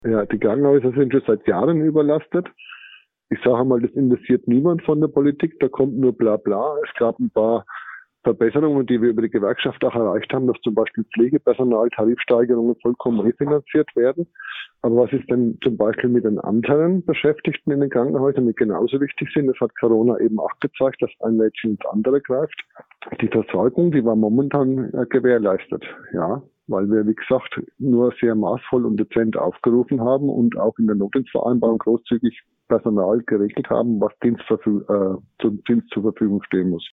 Ja, die Krankenhäuser sind schon seit Jahren überlastet. Ich sage mal, das interessiert niemand von der Politik, da kommt nur Blabla. Es gab ein paar Verbesserungen, die wir über die Gewerkschaft auch erreicht haben, dass zum Beispiel Pflegepersonal, Tarifsteigerungen vollkommen refinanziert werden. Aber was ist denn zum Beispiel mit den anderen Beschäftigten in den Krankenhäusern, die genauso wichtig sind? Das hat Corona eben auch gezeigt, dass ein Mädchen ins andere greift. Die Versorgung, die war momentan gewährleistet, ja, weil wir, wie gesagt, nur sehr maßvoll und dezent aufgerufen haben und auch in der Notdienstvereinbarung großzügig Personal geregelt haben, was zum Dienst zur Verfügung stehen muss.